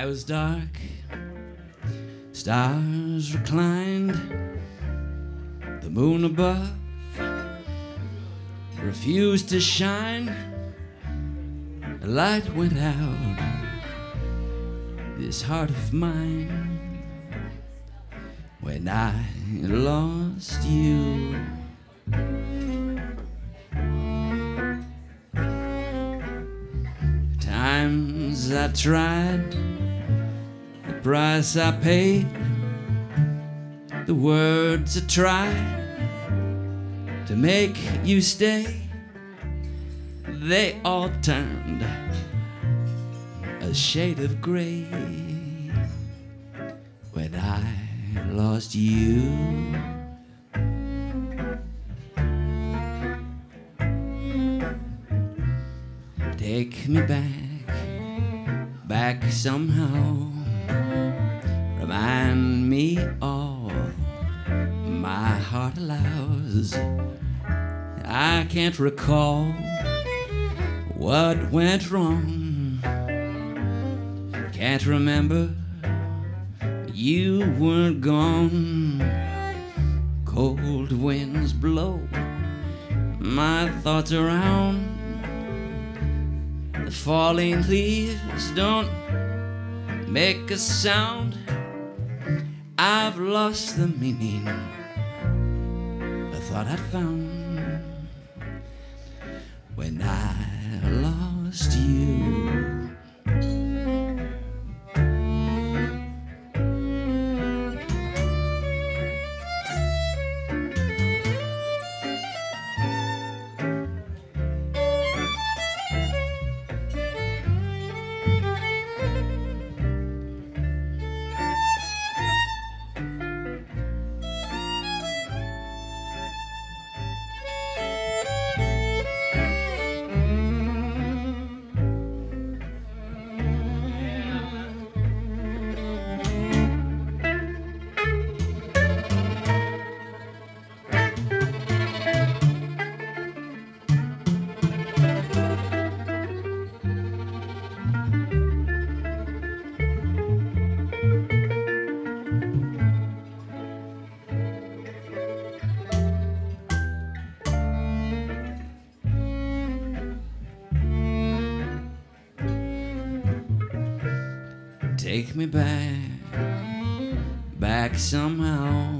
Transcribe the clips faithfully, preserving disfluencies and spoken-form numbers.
sky was dark, stars reclined, the moon above refused to shine. The light went out, this heart of mine, when I lost you. Times I tried, the price I paid, the words I tried to make you stay, they all turned a shade of gray when I lost you. Take me back, back somehow. Remind me all my heart allows. I can't recall what went wrong. Can't remember, you weren't gone. Cold winds blow my thoughts around. The falling leaves don't make a sound. I've lost the meaning I thought I'd found when I lost you. Take me back, back somehow.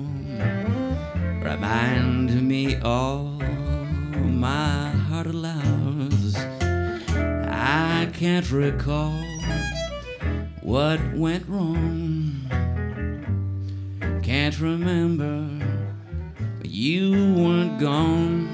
Remind me all my heart allows. I can't recall what went wrong. Can't remember, you weren't gone.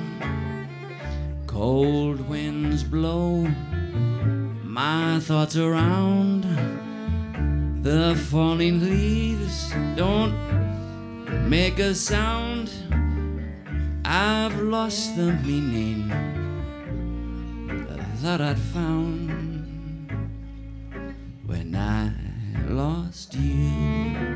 Cold winds blow my thoughts around. The falling leaves don't make a sound. I've lost the meaning I thought I'd found when I lost you.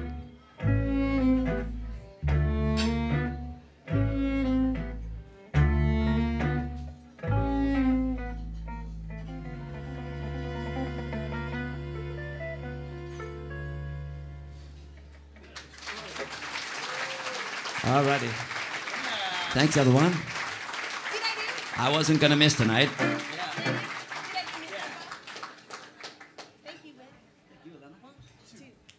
All righty. Thanks, everyone. I wasn't going to miss tonight.